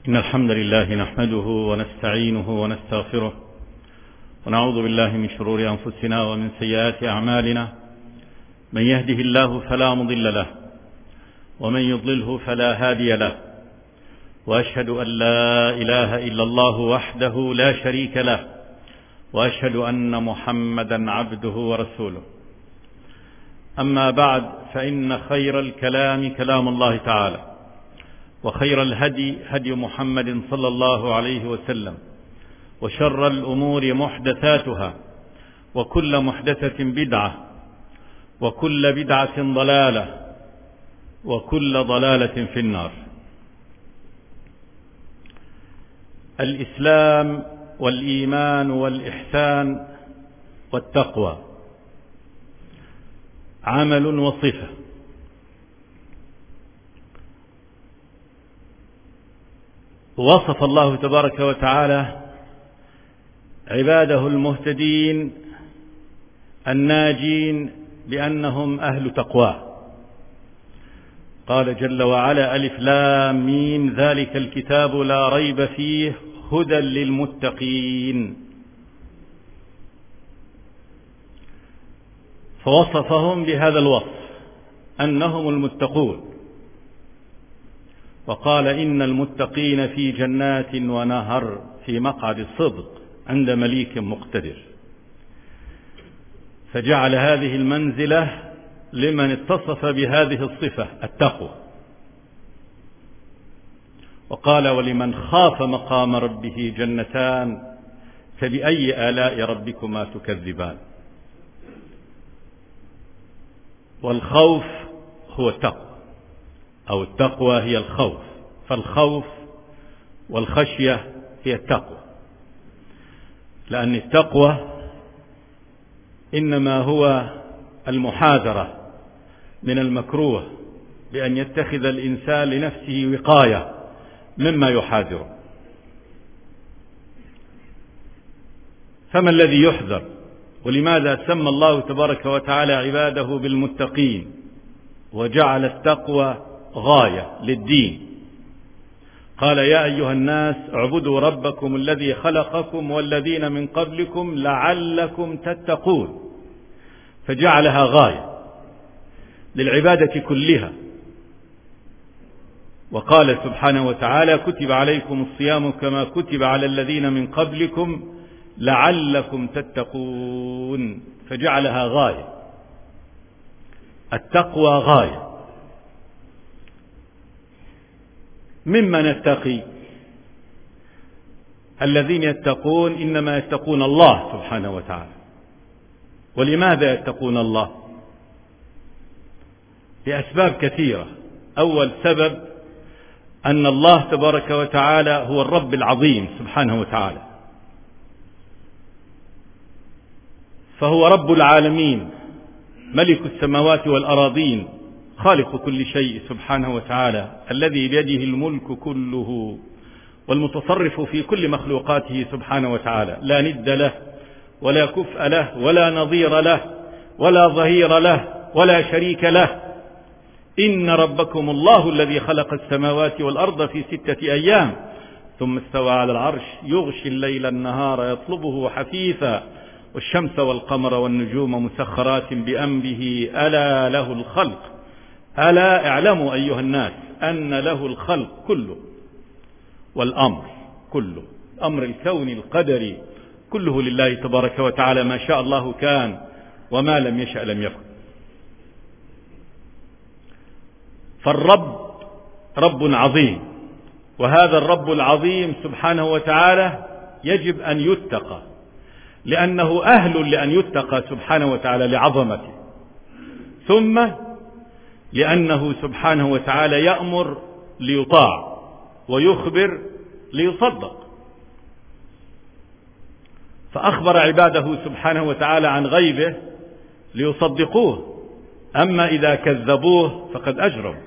إن الحمد لله نحمده ونستعينه ونستغفره ونعوذ بالله من شرور أنفسنا ومن سيئات أعمالنا. من يهده الله فلا مضل له ومن يضلله فلا هادي له، وأشهد أن لا إله إلا الله وحده لا شريك له، وأشهد أن محمدا عبده ورسوله. أما بعد، فإن خير الكلام كلام الله تعالى، وخير الهدي هدي محمد صلى الله عليه وسلم، وشر الأمور محدثاتها، وكل محدثة بدعة، وكل بدعة ضلالة، وكل ضلالة في النار. الإسلام والإيمان والإحسان والتقوى عمل وصفة. وصف الله تبارك وتعالى عباده المهتدين الناجين بأنهم أهل تقوى. قال جل وعلا: ألف لام ميم ذلك الكتاب لا ريب فيه هدى للمتقين. فوصفهم بهذا الوصف أنهم المتقون، وقال: إن المتقين في جنات ونهر في مقعد صدق عند مليك مقتدر. فجعل هذه المنزلة لمن اتصف بهذه الصفة التقوى، وقال: ولمن خاف مقام ربه جنتان فبأي آلاء ربكما تكذبان. والخوف هو التقوى، أو التقوى هي الخوف، فالخوف والخشية هي التقوى، لأن التقوى إنما هو المحاذرة من المكروه، بأن يتخذ الإنسان لنفسه وقاية مما يحاذره. فما الذي يحذر؟ ولماذا سمى الله تبارك وتعالى عباده بالمتقين وجعل التقوى غاية للدين؟ قال: يا أيها الناس اعبدوا ربكم الذي خلقكم والذين من قبلكم لعلكم تتقون. فجعلها غاية للعبادة كلها. وقال سبحانه وتعالى: كتب عليكم الصيام كما كتب على الذين من قبلكم لعلكم تتقون. فجعلها غاية، التقوى غاية. ممن نتقي؟ الذين يتقون إنما يتقون الله سبحانه وتعالى. ولماذا يتقون الله؟ لأسباب كثيرة. أول سبب أن الله تبارك وتعالى هو الرب العظيم سبحانه وتعالى، فهو رب العالمين، ملك السماوات والأراضين، خالق كل شيء سبحانه وتعالى، الذي بيده الملك كله، والمتصرف في كل مخلوقاته سبحانه وتعالى، لا ند له ولا كفء له ولا نظير له ولا ظهير له ولا شريك له. إن ربكم الله الذي خلق السماوات والأرض في 6 أيام ثم استوى على العرش يغشي الليل النهار يطلبه حثيثا والشمس والقمر والنجوم مسخرات بأمره ألا له الخلق. ألا اعلموا أيها الناس أن له الخلق كله والأمر كله، أمر الكون القدري كله لله تبارك وتعالى. ما شاء الله كان وما لم يشأ لم يكن. فالرب رب عظيم، وهذا الرب العظيم سبحانه وتعالى يجب أن يتقى، لأنه أهل لأن يتقى سبحانه وتعالى لعظمته، ثم لأنه سبحانه وتعالى يأمر ليطاع ويخبر ليصدق. فأخبر عباده سبحانه وتعالى عن غيبه ليصدقوه، أما إذا كذبوه فقد أجرموا.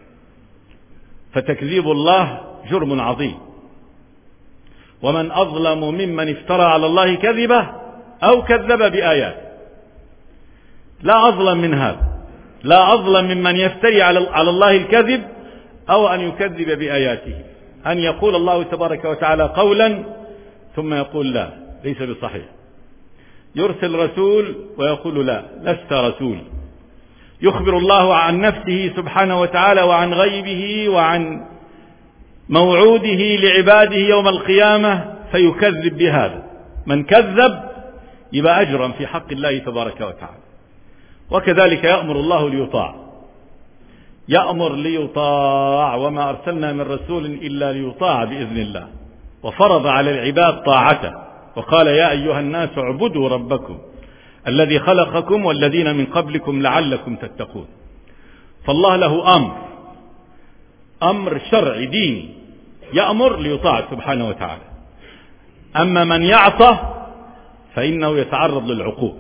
فتكذيب الله جرم عظيم، ومن أظلم ممن افترى على الله كذبه أو كذب بآياته. لا أظلم من هذا، لا أظلم ممن يفتري على الله الكذب أو أن يكذب بآياته. أن يقول الله تبارك وتعالى قولا ثم يقول لا، ليس بصحيح. يرسل رسول ويقول لا، لست رسول. يخبر الله عن نفسه سبحانه وتعالى وعن غيبه وعن موعوده لعباده يوم القيامة فيكذب بهذا. من كذب يبقى أجرا في حق الله تبارك وتعالى. وكذلك يأمر الله ليطاع، يأمر ليطاع، وما أرسلنا من رسول إلا ليطاع بإذن الله، وفرض على العباد طاعته وقال يا أيها الناس اعبدوا ربكم الذي خلقكم والذين من قبلكم لعلكم تتقون. فالله له أمر شرعي ديني، يأمر ليطاع سبحانه وتعالى. أما من يعصى فإنه يتعرض للعقوبة.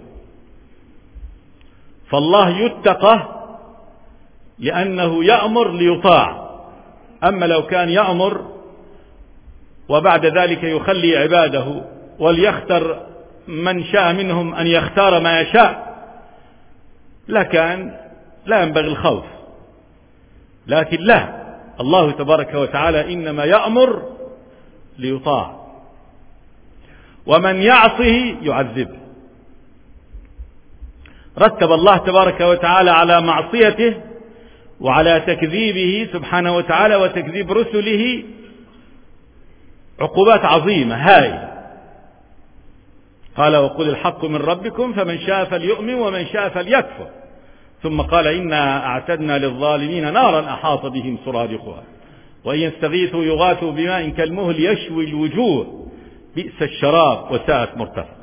فالله يتقى لأنه يأمر ليطاع. أما لو كان يأمر وبعد ذلك يخلي عباده وليختر من شاء منهم أن يختار ما يشاء لكان لا ينبغي الخوف. لكن لا، الله تبارك وتعالى إنما يأمر ليطاع، ومن يعصه يعذبه. رتب الله تبارك وتعالى على معصيته وعلى تكذيبه سبحانه وتعالى وتكذيب رسله عقوبات عظيمة هائلة. قال وقل الحق من ربكم فمن شاء فليؤمن ومن شاء فليكفر. ثم قال إنا أعتدنا للظالمين نارا أحاط بهم سرادقها وإن يستغيثوا يغاثوا بماء كالمهل يشوي الوجوه بئس الشراب وساءت مرتفق.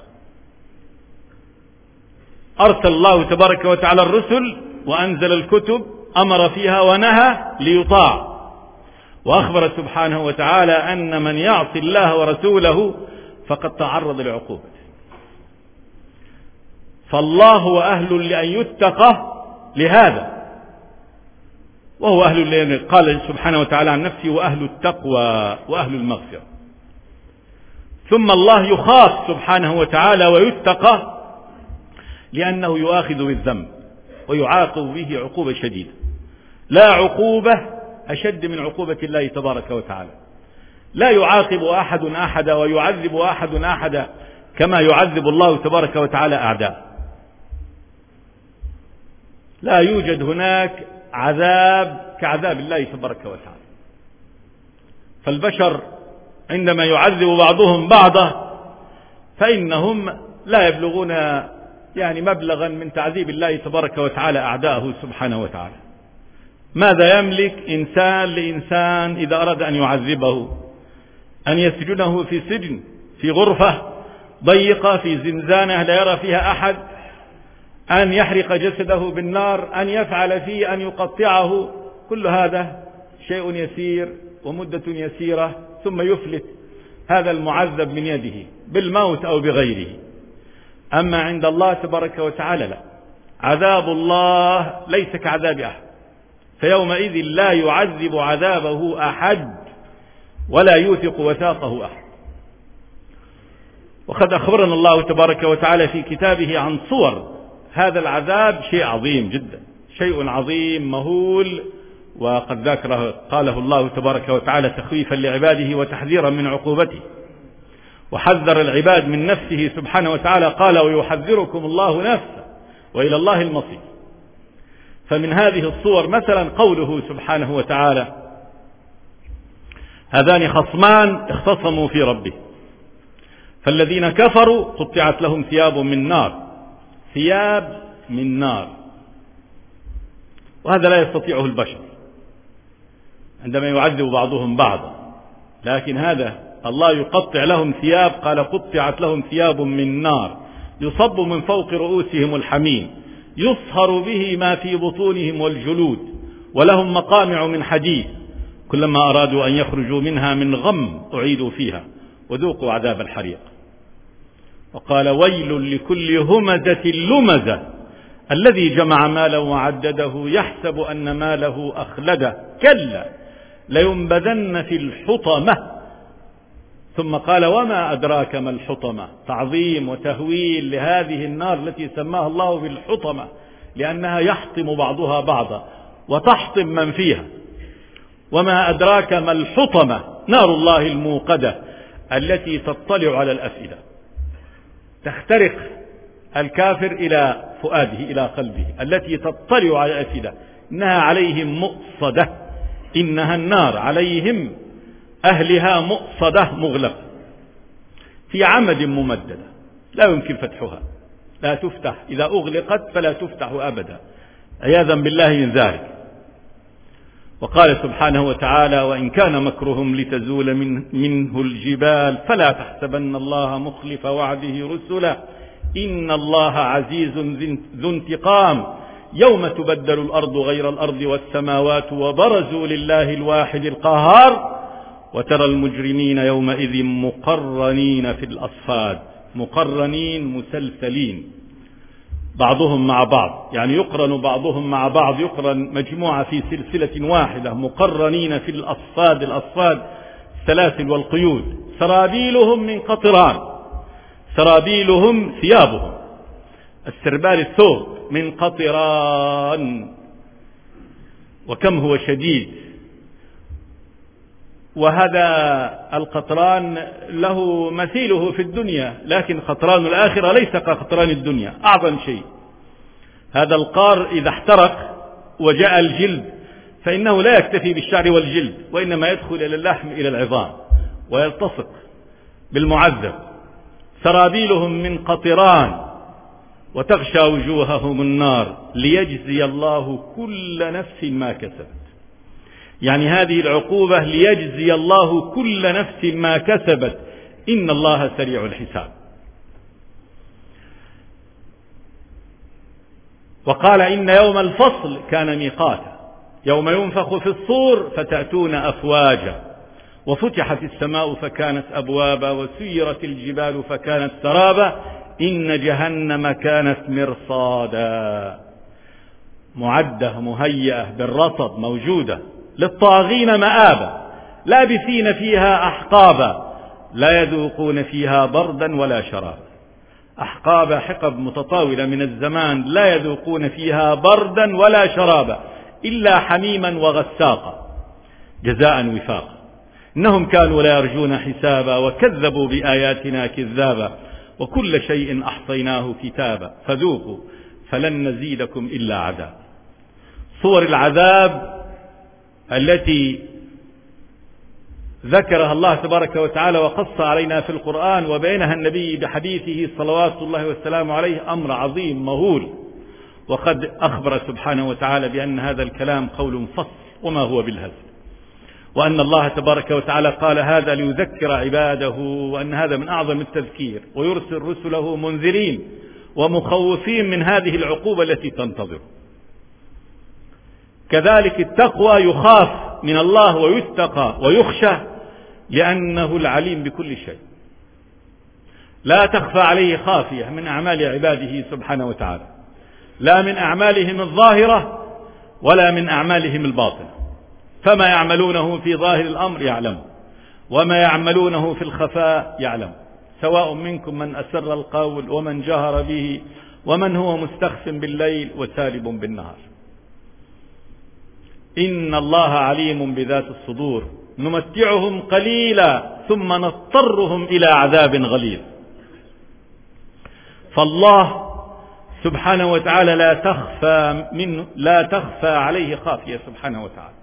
أرسل الله تبارك وتعالى الرسل وأنزل الكتب، أمر فيها ونهى ليطاع، وأخبر سبحانه وتعالى أن من يعصي الله ورسوله فقد تعرض لعقوبته. فالله هو أهل لأن يتقى لهذا، وهو أهل لأن قال سبحانه وتعالى عن نفسه وأهل التقوى وأهل المغفرة. ثم الله يخاف سبحانه وتعالى ويتقى لأنه يؤاخذ بالذنب ويعاقب به عقوبة شديدة. لا عقوبة أشد من عقوبة الله تبارك وتعالى. لا يعاقب أحد أحدا ويعذب أحد أحدا كما يعذب الله تبارك وتعالى أعداء. لا يوجد هناك عذاب كعذاب الله تبارك وتعالى. فالبشر عندما يعذب بعضهم بعضا فإنهم لا يبلغون مبلغا من تعذيب الله تبارك وتعالى أعداءه سبحانه وتعالى. ماذا يملك إنسان لإنسان إذا أراد أن يعذبه؟ أن يسجنه في سجن، في غرفة ضيقة، في زنزانة لا يرى فيها أحد، أن يحرق جسده بالنار، أن يفعل فيه، أن يقطعه. كل هذا شيء يسير ومدة يسيرة ثم يفلت هذا المعذب من يده بالموت أو بغيره. أما عند الله تبارك وتعالى لا، عذاب الله ليس كعذاب أحد، فيومئذ لا يعذب عذابه أحد ولا يوثق وثاقه أحد. وقد أخبرنا الله تبارك وتعالى في كتابه عن صور هذا العذاب، شيء عظيم جدا، شيء عظيم مهول، وقد ذكره قاله الله تبارك وتعالى تخويفا لعباده وتحذيرا من عقوبته، وحذر العباد من نفسه سبحانه وتعالى، قال ويحذركم الله نفسه وإلى الله المصير. فمن هذه الصور مثلا قوله سبحانه وتعالى هذان خصمان اختصموا في ربه فالذين كفروا قطعت لهم ثياب من نار، ثياب من نار. وهذا لا يستطيعه البشر عندما يعذب بعضهم بعضا، لكن هذا الله يقطع لهم ثياب، قال قطعت لهم ثياب من نار يصب من فوق رؤوسهم الحميم يصهر به ما في بطونهم والجلود ولهم مقامع من حديد كلما أرادوا أن يخرجوا منها من غم أعيدوا فيها وذوقوا عذاب الحريق. وقال ويل لكل همزة لمزة الذي جمع مالا وعدده يحسب أن ماله أخلده كلا لينبذن في الحطمة. ثم قال وما أدراك ما الحطمة، تعظيم وتهويل لهذه النار التي سماها الله بالحطمة لأنها يحطم بعضها بعضا وتحطم من فيها. وما أدراك ما الحطمة، نار الله الموقدة التي تطلع على الأفئدة، تخترق الكافر إلى فؤاده إلى قلبه، التي تطلع على الأفئدة. إنها عليهم مؤصدة، إنها النار عليهم أهلها مؤصدة مغلقة في عمد ممددة لا يمكن فتحها، لا تفتح، إذا أغلقت فلا تفتح أبدا، عياذا بالله من ذلك. وقال سبحانه وتعالى: وإن كان مكرهم لتزول منه الجبال فلا تحسبن الله مخلف وعده رسله إن الله عزيز ذو انتقام يوم تبدل الأرض غير الأرض والسماوات وبرزوا لله الواحد القهار وترى المجرمين يومئذ مقرنين في الأصفاد، مقرنين مسلسلين بعضهم مع بعض، يعني يقرن بعضهم مع بعض، يقرن مجموعة في سلسلة واحدة، مقرنين في الأصفاد. الأصفاد السلاسل والقيود. سرابيلهم من قطران، سرابيلهم ثيابهم، السربال الثوب من قطران، وكم هو شديد. وهذا القطران له مثيله في الدنيا، لكن قطران الآخرة ليس كقطران الدنيا، أعظم شيء. هذا القار إذا احترق وجاء الجلد فإنه لا يكتفي بالشعر والجلد، وإنما يدخل إلى اللحم إلى العظام ويلتصق بالمعذب. سرابيلهم من قطران وتغشى وجوههم النار ليجزي الله كل نفس ما كسبت. يعني هذه العقوبة ليجزي الله كل نفس ما كسبت، إن الله سريع الحساب. وقال: إن يوم الفصل كان ميقاتا، يوم ينفخ في الصور فتأتون أفواجا وفتحت السماء فكانت أبوابا وسيرت الجبال فكانت سرابا إن جهنم كانت مرصادا، معدة مهيئة بالرصد، موجودة للطاغين مآبا لابثين فيها أحقابا لا يذوقون فيها بردا ولا شرابا. أحقاب، حقب متطاولة من الزمان، لا يذوقون فيها بردا ولا شرابا إلا حميما وغساقا جزاء وفاقا. إنهم كانوا لا يرجون حسابا وكذبوا بآياتنا كذابا وكل شيء أحصيناه كتابا فذوقوا فلن نزيدكم إلا عذاب. صور العذاب التي ذكرها الله تبارك وتعالى وقص علينا في القرآن وبينها النبي بحديثه صلوات الله والسلام عليه أمر عظيم مهول. وقد أخبر سبحانه وتعالى بأن هذا الكلام قول فصل وما هو بالهزل، وأن الله تبارك وتعالى قال هذا ليذكر عباده، وأن هذا من أعظم التذكير، ويرسل رسله منذرين ومخوفين من هذه العقوبة التي تنتظر. كذلك التقوى يخاف من الله ويتقى ويخشى لأنه العليم بكل شيء، لا تخفى عليه خافية من أعمال عباده سبحانه وتعالى، لا من أعمالهم الظاهرة ولا من أعمالهم الباطنة. فما يعملونه في ظاهر الأمر يعلم، وما يعملونه في الخفاء يعلم، سواء منكم من أسر القول ومن جهر به ومن هو مستخف بالليل وسارب بالنهار. إن الله عليم بذات الصدور نمتعهم قليلا ثم نضطرهم إلى عذاب غليظ. فالله سبحانه وتعالى لا تخفى عليه خافية سبحانه وتعالى،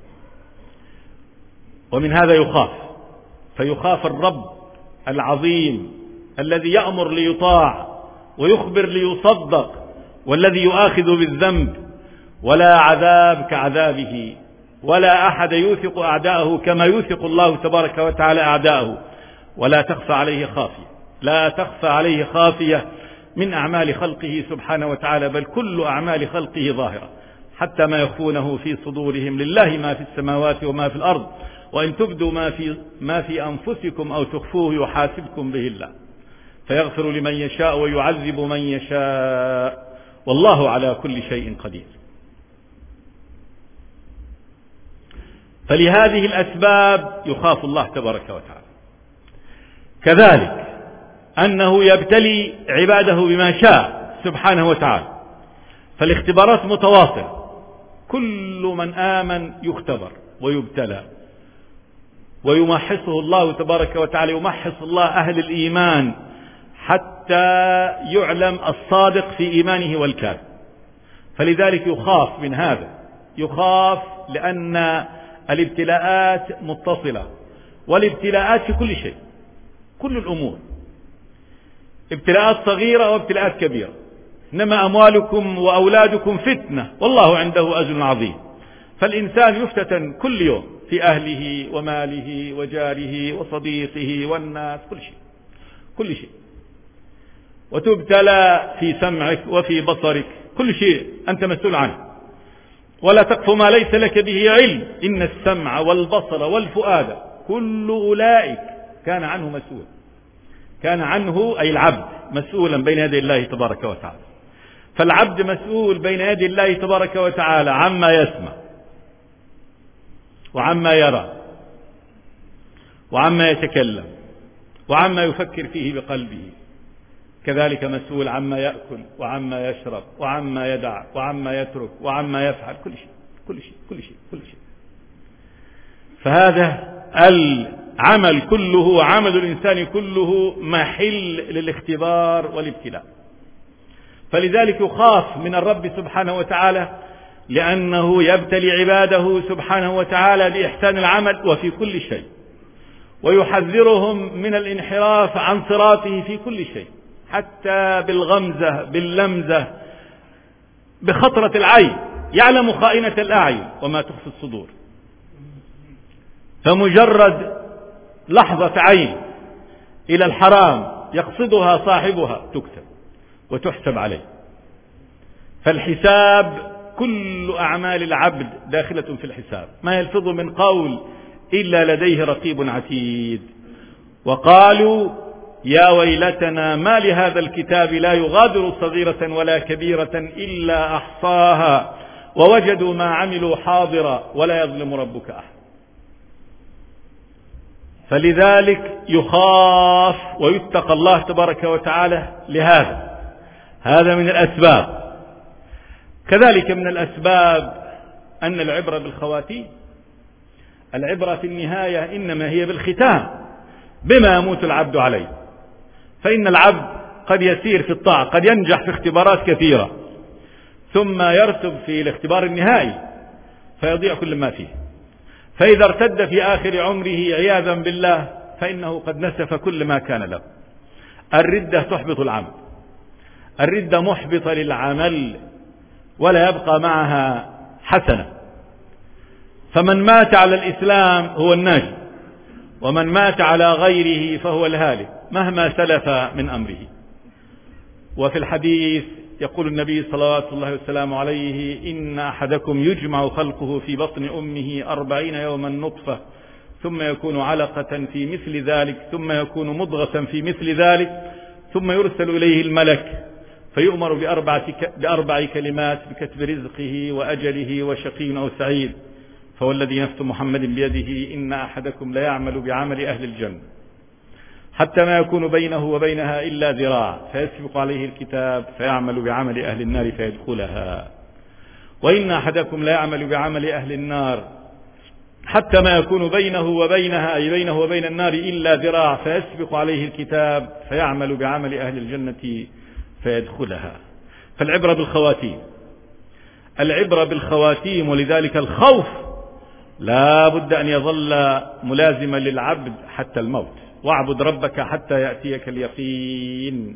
ومن هذا يخاف، فيخاف الرب العظيم الذي يأمر ليطاع ويخبر ليصدق، والذي يؤاخذ بالذنب، ولا عذاب كعذابه، ولا أحد يوثق أعداءه كما يوثق الله تبارك وتعالى أعداءه. ولا تخفى عليه خافية، لا تخفى عليه خافية من أعمال خلقه سبحانه وتعالى، بل كل أعمال خلقه ظاهرة، حتى ما يخفونه في صدورهم. لله ما في السماوات وما في الأرض، وإن تبدوا ما في أنفسكم أو تخفوه يحاسبكم به الله، فيغفر لمن يشاء ويعذب من يشاء، والله على كل شيء قدير. فلهذه الأسباب يخاف الله تبارك وتعالى. كذلك أنه يبتلي عباده بما شاء سبحانه وتعالى، فالاختبارات متواصلة، كل من آمن يختبر ويبتلى، ويمحصه الله تبارك وتعالى، يمحص الله أهل الإيمان حتى يعلم الصادق في إيمانه والكاذب. فلذلك يخاف من هذا، يخاف لأن الابتلاءات متصلة، والابتلاءات في كل شيء، كل الأمور، ابتلاءات صغيرة وابتلاءات كبيرة. إنما أموالكم وأولادكم فتنة والله عنده أجر عظيم. فالإنسان يفتتن كل يوم في أهله وماله وجاره وصديقه والناس، كل شيء كل شيء، وتبتلى في سمعك وفي بصرك، كل شيء أنت مسؤول عنه. ولا تقف ما ليس لك به علم، إن السمع والبصر والفؤاد كل أولئك كان عنه مسؤول. كان عنه أي العبد مسؤولا بين يدي الله تبارك وتعالى. فالعبد مسؤول بين يدي الله تبارك وتعالى عما يسمع وعما يرى وعما يتكلم وعما يفكر فيه بقلبه. كذلك مسؤول عما يأكل وعما يشرب وعما يدع وعما يترك وعما يفعل، كل شيء كل شيء كل شيء كل شيء. فهذا العمل كله، عمل الإنسان كله محل للاختبار والابتلاء. فلذلك يخاف من الرب سبحانه وتعالى، لأنه يبتلي عباده سبحانه وتعالى بإحسان العمل وفي كل شيء، ويحذرهم من الانحراف عن صراطه في كل شيء، حتى بالغمزة باللمزة بخطرة العين، يعلم خائنة الأعين وما تخفي الصدور. فمجرد لحظة عين إلى الحرام يقصدها صاحبها تكتب وتحسب عليه. فالحساب كل أعمال العبد داخلة في الحساب، ما يلفظ من قول إلا لديه رقيب عتيد. وقالوا يا ويلتنا ما لهذا الكتاب لا يغادر صغيرة ولا كبيرة إلا أحصاها ووجدوا ما عملوا حاضرا ولا يظلم ربك أحد. فلذلك يخاف ويتقى الله تبارك وتعالى لهذا. هذا من الأسباب. كذلك من الأسباب أن العبرة بالخواتيم. العبرة في النهاية إنما هي بالختام، بما يموت العبد عليه. فإن العبد قد يسير في الطاعة، قد ينجح في اختبارات كثيرة، ثم يرتب في الاختبار النهائي فيضيع كل ما فيه. فإذا ارتد في آخر عمره عياذا بالله فإنه قد نسف كل ما كان له. الردة تحبط العمل، الردة محبطة للعمل ولا يبقى معها حسنة. فمن مات على الإسلام هو الناجي، ومن مات على غيره فهو الهالك مهما سلف من أمره. وفي الحديث يقول النبي صلوات الله وسلامه عليه إن أحدكم يجمع خلقه في بطن أمه 40 يوما نطفة، ثم يكون علقة في مثل ذلك، ثم يكون مضغة في مثل ذلك، ثم يرسل إليه الملك فيؤمر بأربع كلمات بكتب رزقه وأجله وشقي أو سعيد. فوالذي نفس محمد بيده إن أحدكم ليعمل بعمل أهل الجنة حتى ما يكون بينه وبينها إلا ذراع فيسبق عليه الكتاب فيعمل بعمل أهل النار فيدخلها، وإن أحدكم ليعمل بعمل أهل النار حتى ما يكون بينه وبينها أي بينه وبين النار إلا ذراع فيسبق عليه الكتاب فيعمل بعمل أهل الجنة فيدخلها. فالعبرة بالخواتيم، العبرة بالخواتيم. ولذلك الخوف لا بد أن يظل ملازما للعبد حتى الموت. واعبد ربك حتى يأتيك اليقين.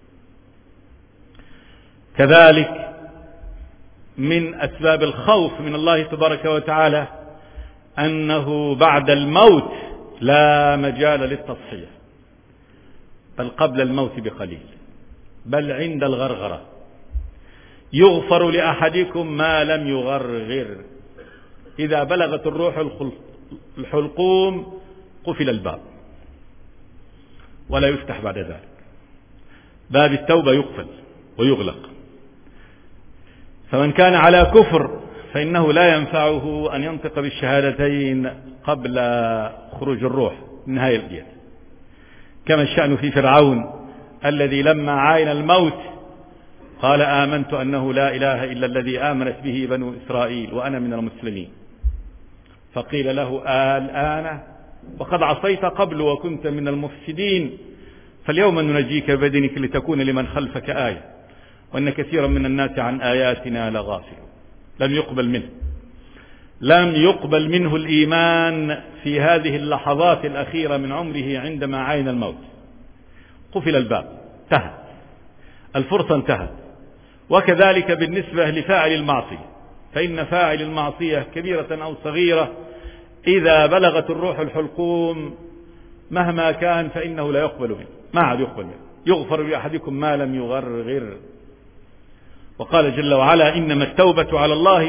كذلك من أسباب الخوف من الله تبارك وتعالى أنه بعد الموت لا مجال للتصحيح، بل قبل الموت بقليل، بل عند الغرغرة يغفر لأحدكم ما لم يغرغر. إذا بلغت الروح الحلقوم قفل الباب ولا يفتح بعد ذلك، باب التوبة يقفل ويغلق. فمن كان على كفر فإنه لا ينفعه أن ينطق بالشهادتين قبل خروج الروح من نهاية الدين. كما الشأن في فرعون الذي لما عاين الموت قال آمنت أنه لا إله إلا الذي آمنت به بنو إسرائيل وأنا من المسلمين. فقيل له الآن وقد عصيت قبل وكنت من المفسدين، فاليوم ننجيك ببدنك لتكون لمن خلفك آية، وأن كثيرا من الناس عن آياتنا لغافل. لم يقبل منه الإيمان في هذه اللحظات الأخيرة من عمره عندما عاين الموت. قفل الباب، انتهت الفرصة، انتهت. وكذلك بالنسبة لفاعل المعصية، فإن فاعل المعصية كبيرة أو صغيرة إذا بلغت الروح الحلقوم مهما كان فإنه لا يقبل منه، ما عاد يقبل منه. يغفر لأحدكم ما لم يغرغر. وقال جل وعلا: إنما التوبة على الله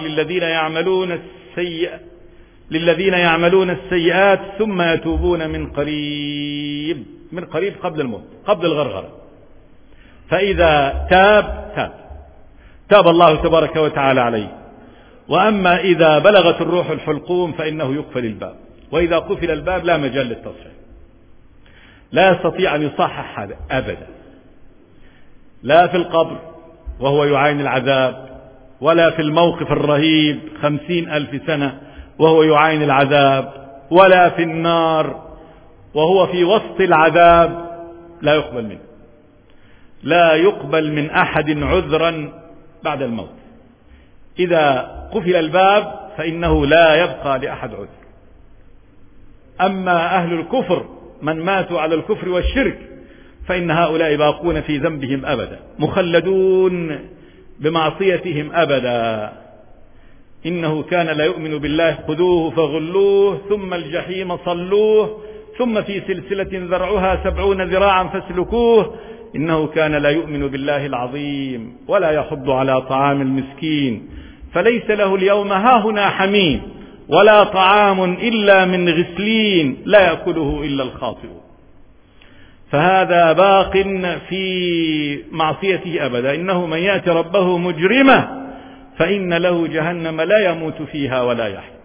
للذين يعملون السيئات ثم يتوبون من قريب قبل الموت، قبل الغرغرة. فإذا تاب الله تبارك وتعالى عليه. وأما إذا بلغت الروح الحلقوم فإنه يقفل الباب، وإذا قفل الباب لا مجال للتصحيح، لا يستطيع أن يصحح هذا أبدا، لا في القبر وهو يعاين العذاب، ولا في الموقف الرهيب 50,000 سنة وهو يعاين العذاب، ولا في النار وهو في وسط العذاب. لا يقبل منه، لا يقبل من أحد عذرا بعد الموت. إذا قفل الباب فإنه لا يبقى لأحد عذر. أما أهل الكفر من ماتوا على الكفر والشرك فإن هؤلاء باقون في ذنبهم أبدا، مخلدون بمعصيتهم أبدا. إنه كان لا يؤمن بالله خذوه فغلوه ثم الجحيم صلوه ثم في سلسلة ذرعها 70 ذراعا فاسلكوه إنه كان لا يؤمن بالله العظيم ولا يحض على طعام المسكين فليس له اليوم هاهنا حميم ولا طعام إلا من غسلين لا يأكله إلا الخاطئون. فهذا باق في معصيته أبدا. إنه من يأتي ربه مجرمة فإن له جهنم لا يموت فيها ولا يحيا.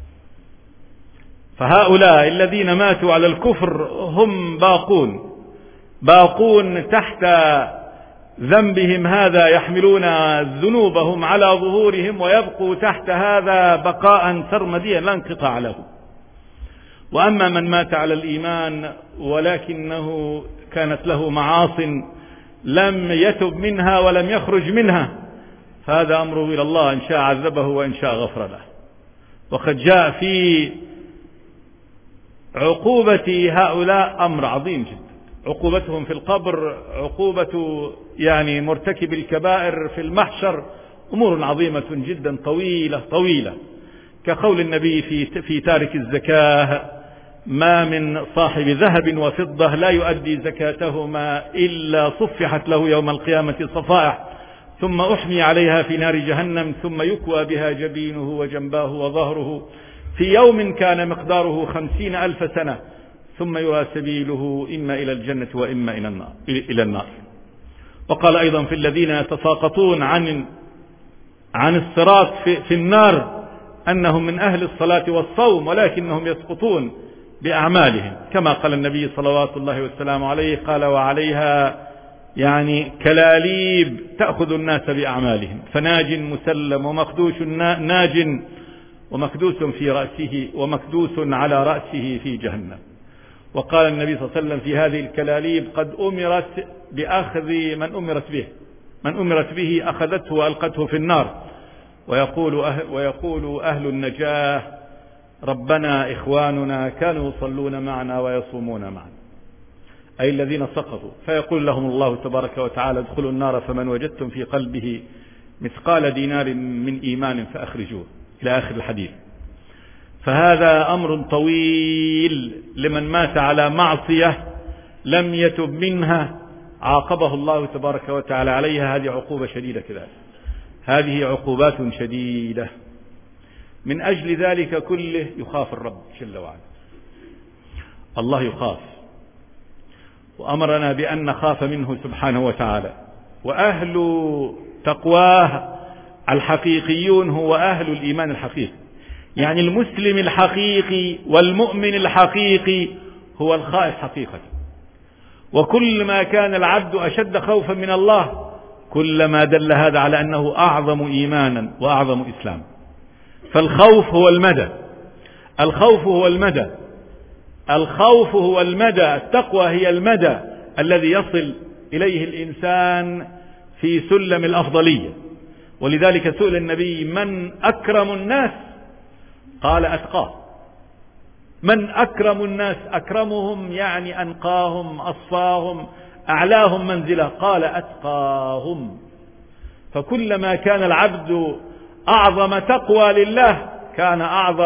فهؤلاء الذين ماتوا على الكفر هم باقون تحت ذنبهم هذا، يحملون ذنوبهم على ظهورهم ويبقوا تحت هذا بقاء سرمديا لا انقطاع له. وأما من مات على الإيمان ولكنه كانت له معاص لم يتب منها ولم يخرج منها فهذا أمره إلى الله، إن شاء عذبه وإن شاء غفر له. وقد جاء في عقوبة هؤلاء أمر عظيم جدا. عقوبتهم في القبر، عقوبة يعني مرتكب الكبائر في المحشر، أمور عظيمة جدا طويلة كقول النبي في تارك الزكاة: ما من صاحب ذهب وفضة لا يؤدي زكاتهما إلا صفحت له يوم القيامة صفائح ثم أحمي عليها في نار جهنم ثم يكوى بها جبينه وجنباه وظهره في يوم كان مقداره 50,000 سنة ثم يرى سبيله إما إلى الجنة وإما إلى النار. وقال أيضا: في الذين يتساقطون عن الصراط في النار أنهم من أهل الصلاة والصوم ولكنهم يسقطون بأعمالهم، كما قال النبي صلوات الله والسلام عليه: قال: وعليها يعني كلاليب تأخذ الناس بأعمالهم فناج مسلم ومخدوش ناج ومكدوس في رأسه ومكدوس على رأسه في جهنم. وقال النبي صلى الله عليه وسلم في هذه الكلاليب: قد أمرت بأخذ من أمرت به أخذته وألقته في النار. ويقول أهل النجاة: ربنا إخواننا كانوا يصلون معنا ويصومون معنا، أي الذين سقطوا. فيقول لهم الله تبارك وتعالى: ادخلوا النار فمن وجدتم في قلبه مثقال دينار من إيمان فأخرجوه، إلى آخر الحديث. فهذا أمر طويل لمن مات على معصية لم يتب منها عاقبه الله تبارك وتعالى عليها. هذه عقوبة شديدة كذلك، هذه عقوبات شديدة. من أجل ذلك كله يخاف الرب جل وعلا. الله يخاف، وأمرنا بأن نخاف منه سبحانه وتعالى. وأهل تقواه الحقيقيون هو أهل الإيمان الحقيقي، يعني المسلم الحقيقي والمؤمن الحقيقي هو الخائف حقيقة. وكل ما كان العبد أشد خوفا من الله كلما دل هذا على أنه أعظم إيمانا وأعظم إسلام. فالخوف هو المدى، الخوف هو المدى. الخوف هو المدى، التقوى هي المدى الذي يصل إليه الإنسان في سلم الأفضلية. ولذلك سئل النبي: من أكرم الناس؟ قال: أتقاه. من أكرم الناس؟ أكرمهم يعني أنقاهم، أصفاهم، أعلاهم منزلة. قال: أتقاهم. فكلما كان العبد أعظم تقوى لله كان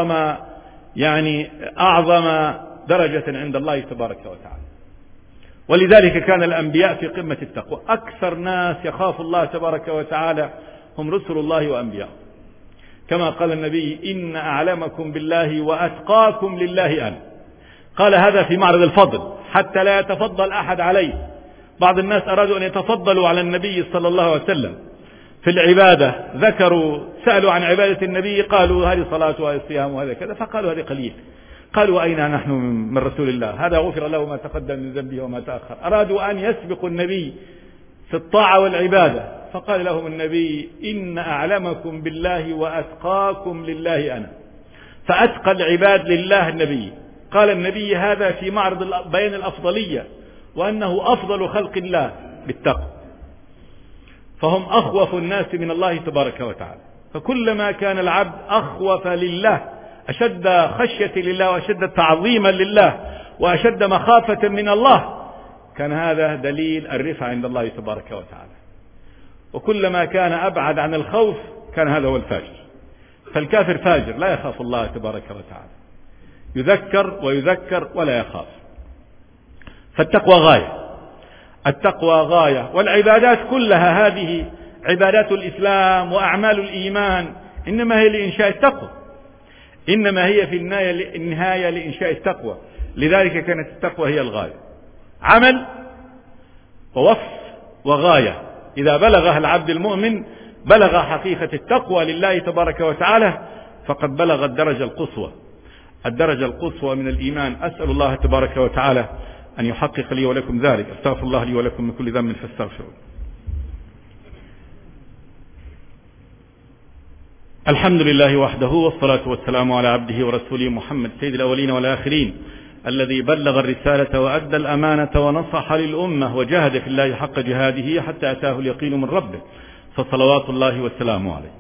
أعظم درجة عند الله تبارك وتعالى. ولذلك كان الأنبياء في قمة التقوى. أكثر ناس يخاف الله تبارك وتعالى هم رسل الله وأنبياء، كما قال النبي: إن أعلمكم بالله وأتقاكم لله أنا. قال هذا في معرض الفضل حتى لا يتفضل أحد عليه. بعض الناس أرادوا أن يتفضلوا على النبي صلى الله عليه وسلم في العبادة، سألوا عن عبادة النبي، قالوا هذه صلاة وهذه صيام وهذا كذا، فقالوا هذه قليل. قالوا: أين نحن من رسول الله؟ هذا غفر له ما تقدم من ذنبه وما تأخر. أرادوا أن يسبقوا النبي في الطاعة والعبادة، فقال لهم النبي: إن أعلمكم بالله وأتقاكم لله أنا. فأتقى العباد لله النبي. قال النبي هذا في معرض بيان الأفضلية، وأنه أفضل خلق الله بالتقوى، فهم أخوف الناس من الله تبارك وتعالى. فكلما كان العبد أخوف لله، أشد خشية لله وأشد تعظيما لله وأشد مخافة من الله، كان هذا دليل الرفعة عند الله تبارك وتعالى. وكلما كان أبعد عن الخوف كان هذا هو الفاجر. فالكافر فاجر لا يخاف الله تبارك وتعالى، يذكر ويذكر ولا يخاف. فالتقوى غاية، التقوى غاية. والعبادات كلها هذه عبادات الإسلام وأعمال الإيمان إنما هي لإنشاء التقوى، إنما هي في النهاية لإنشاء التقوى. لذلك كانت التقوى هي الغاية، عمل ووصف وغاية. إذا بلغها العبد المؤمن بلغ حقيقة التقوى لله تبارك وتعالى، فقد بلغ الدرجة القصوى، الدرجة القصوى من الإيمان. أسأل الله تبارك وتعالى أن يحقق لي ولكم ذلك. استغفر الله لي ولكم من كل ذنب فاستغفروا. الحمد لله وحده، والصلاة والسلام على عبده ورسوله محمد سيد الأولين والآخرين، الذي بلغ الرسالة وأدى الأمانة ونصح للأمة وجاهد في الله حق جهاده حتى أتاه اليقين من ربه، فصلوات الله وسلامه عليه.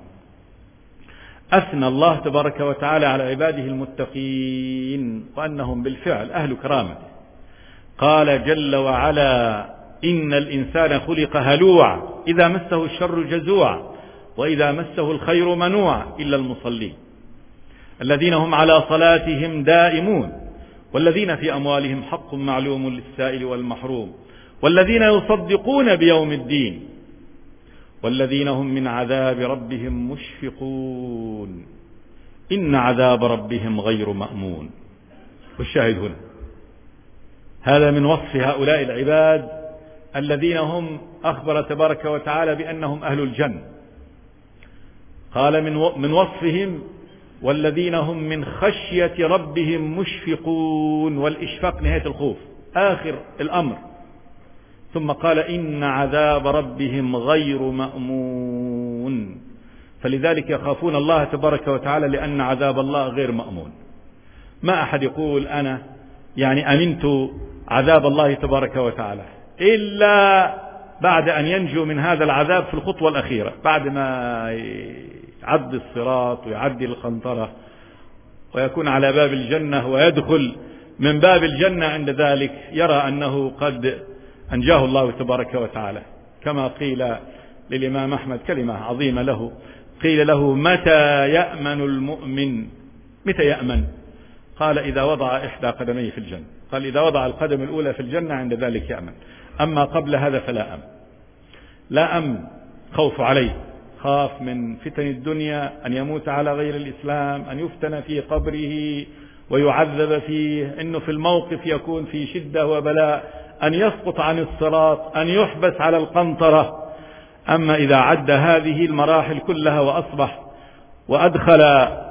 أثنى الله تبارك وتعالى على عباده المتقين وأنهم بالفعل أهل كرامته. قال جل وعلا: إن الإنسان خلق هلوعا إذا مسه الشر جزوعا وإذا مسه الخير منوعا إلا المصلين الذين هم على صلاتهم دائمون والذين في أموالهم حق معلوم للسائل والمحروم والذين يصدقون بيوم الدين والذين هم من عذاب ربهم مشفقون إن عذاب ربهم غير مأمون. والشاهد هنا هذا من وصف هؤلاء العباد الذين هم أخبر تبارك وتعالى بأنهم أهل الجنة. قال من وصفهم: والذين هم من خشية ربهم مشفقون. والإشفاق نهاية الخوف، آخر الأمر. ثم قال: إن عذاب ربهم غير مأمون. فلذلك يخافون الله تبارك وتعالى لأن عذاب الله غير مأمون. ما أحد يقول أنا أمنت عذاب الله تبارك وتعالى إلا بعد أن ينجو من هذا العذاب في الخطوة الأخيرة، بعد ما يعدي الصراط ويعدي القنطرة ويكون على باب الجنة ويدخل من باب الجنة، عند ذلك يرى أنه قد أنجاه الله تبارك وتعالى. كما قيل للإمام أحمد كلمة عظيمة له، قيل له: متى يأمن المؤمن؟ متى يأمن؟ قال: إذا وضع إحدى قدميه في الجنة. قال: إذا وضع القدم الأولى في الجنة عند ذلك يأمن، أما قبل هذا فلا أمن. لا أمن، خوف عليه، خاف من فتن الدنيا، أن يموت على غير الإسلام، أن يفتن في قبره ويعذب فيه، إنه في الموقف يكون في شدة وبلاء، أن يسقط عن الصراط، أن يحبس على القنطرة. أما إذا عد هذه المراحل كلها وأصبح وأدخل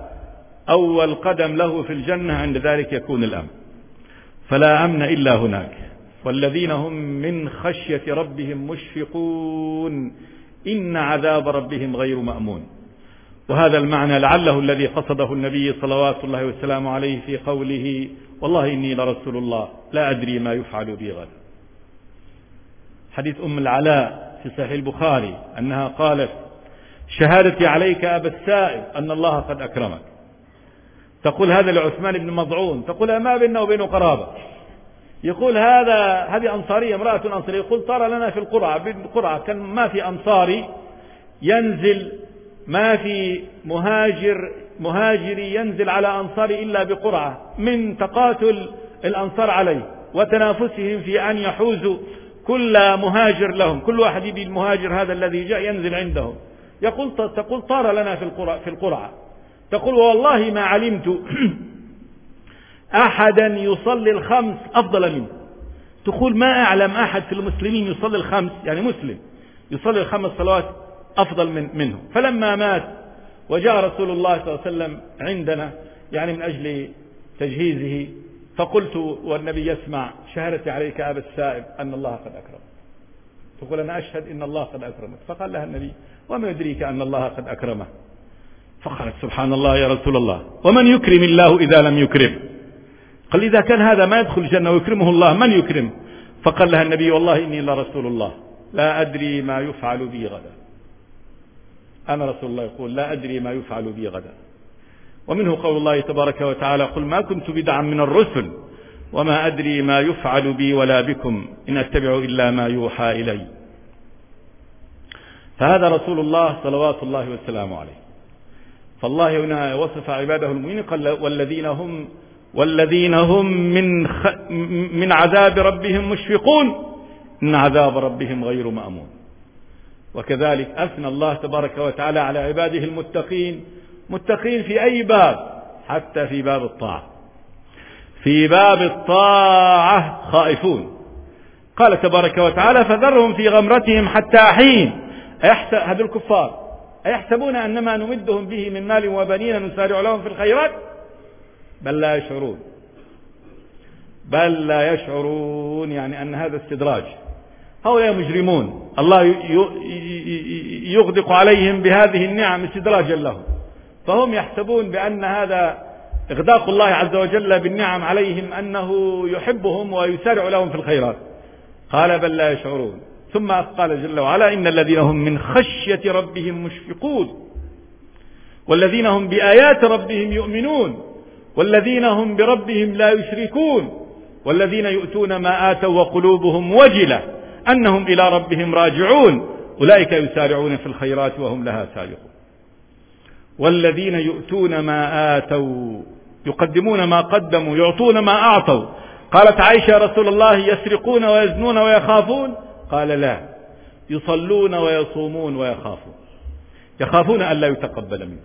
أول قدم له في الجنة، عند ذلك يكون الأمن. فلا أمن إلا هناك. والذين هم من خشية ربهم مشفقون إن عذاب ربهم غير مأمون. وهذا المعنى لعله الذي قصده النبي صلوات الله وسلامه عليه في قوله والله إني لرسول الله لا أدري ما يفعل بي غدا. حديث أم العلاء في صحيح البخاري أنها قالت شهادتي عليك أبا السائب أن الله قد أكرمك. تقول هذا لعثمان بن مضعون، تقول ما بيننا وبينه قرابة. يقول هذه أنصارية، امرأة أنصارية، يقول طار لنا في القرعة كان ما في أنصاري ينزل، ما في مهاجري ينزل على أنصاري إلا بقرعة من تقاتل الأنصار عليه وتنافسهم في أن يحوزوا كل مهاجر لهم، كل واحد يبي المهاجر هذا الذي جاء ينزل عندهم. تقول طار لنا في القرعة. تقول والله ما علمت أحدا يصلي الخمس أفضل منه. تقول ما أعلم أحد في المسلمين يصلي الخمس، يعني مسلم يصلي الخمس صلوات أفضل منه. فلما مات وجاء رسول الله صلى الله عليه وسلم عندنا يعني من أجل تجهيزه، فقلت والنبي يسمع شهادتي عليك أبا السائب أن الله قد أكرمك. تقول أنا أشهد إن الله قد أكرمك. فقال لها النبي وما يدريك أن الله قد أكرمه؟ فقالت سبحان الله يا رسول الله ومن يكرم الله إذا لم يكرم؟ قال إذا كان هذا ما يدخل الجنة ويكرمه الله من يكرم؟ فقال لها النبي والله إني لرسول الله لا أدري ما يفعل بي غدا. أنا رسول الله يقول لا أدري ما يفعل بي غدا. ومنه قول الله تبارك وتعالى قل ما كنت بدعا من الرسل وما أدري ما يفعل بي ولا بكم إن أتبع إلا ما يوحى إلي. فهذا رسول الله صلوات الله وسلامه عليه. فالله هنا وصف عباده المؤمنين قال والذين هم من عذاب ربهم مشفقون إن عذاب ربهم غير مأمون. وكذلك أثنى الله تبارك وتعالى على عباده المتقين، متقين في أي باب؟ حتى في باب الطاعة. في باب الطاعة خائفون. قال تبارك وتعالى فذرهم في غمرتهم حتى حين. هذول الكفار أيحسبون أنما نمدهم به من مال وبنين نسارع لهم في الخيرات بل لا يشعرون. بل لا يشعرون يعني أن هذا استدراج. هؤلاء مجرمون الله يغدق عليهم بهذه النعم استدراجا لهم، فهم يحسبون بأن هذا إغداق الله عز وجل بالنعم عليهم أنه يحبهم ويسارع لهم في الخيرات. قال بل لا يشعرون. ثم قال جل وعلا إن الذين هم من خشية ربهم مشفقون والذين هم بآيات ربهم يؤمنون والذين هم بربهم لا يشركون والذين يؤتون ما آتوا وقلوبهم وجلة أنهم إلى ربهم راجعون أولئك يسارعون في الخيرات وهم لها سابقون. والذين يؤتون ما آتوا يقدمون ما قدموا يعطون ما أعطوا. قالت عائشة رسول الله يسرقون ويزنون ويخافون؟ قال لا، يصلون ويصومون يخافون أن لا يتقبل منهم.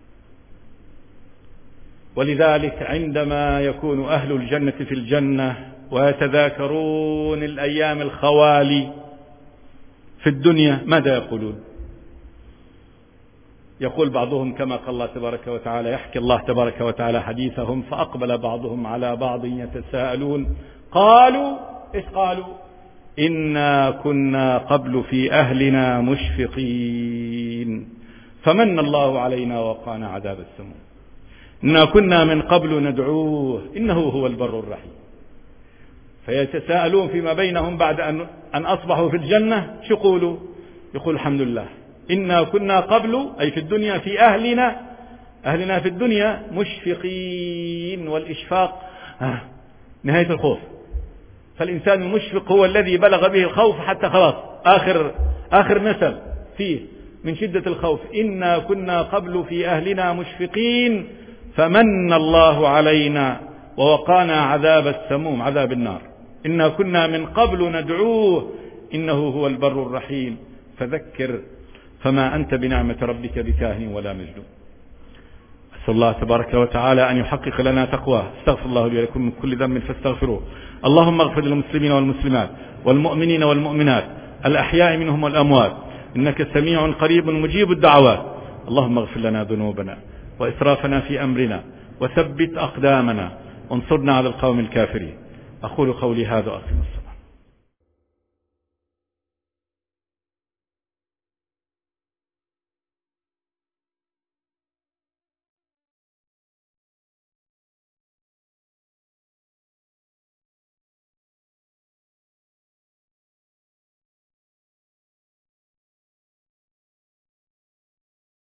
ولذلك عندما يكون أهل الجنة في الجنة ويتذاكرون الأيام الخوالي في الدنيا ماذا يقولون؟ يقول بعضهم كما قال الله تبارك وتعالى، يحكي الله تبارك وتعالى حديثهم فأقبل بعضهم على بعض يتساءلون قالوا إيش قالوا؟ إنا كنا قبل في أهلنا مشفقين فمن الله علينا وقانا عذاب السموم إنا كنا من قبل ندعوه إنه هو البر الرحيم. فيتساءلون فيما بينهم بعد أن أصبحوا في الجنة شو يقولوا؟ يقول الحمد لله إنا كنا قبل أي في الدنيا في أهلنا في الدنيا مشفقين. والإشفاق نهاية الخوف. فالإنسان المشفق هو الذي بلغ به الخوف حتى خلاص آخر نسل فيه من شدة الخوف. إنا كنا قبل في أهلنا مشفقين فمن الله علينا ووقانا عذاب السموم عذاب النار. إنا كنا من قبل ندعوه إنه هو البر الرحيم. فذكر فما أنت بنعمة ربك بكاهن ولا مجنون. أسأل الله تبارك وتعالى أن يحقق لنا تقواه. استغفر الله لي ولكم من كل ذنب فاستغفروه. اللهم اغفر للمسلمين والمسلمات والمؤمنين والمؤمنات الأحياء منهم والأموات إنك سميع قريب مجيب الدعوات. اللهم اغفر لنا ذنوبنا وإسرافنا في أمرنا وثبت أقدامنا وانصرنا على القوم الكافرين. أقول قولي هذا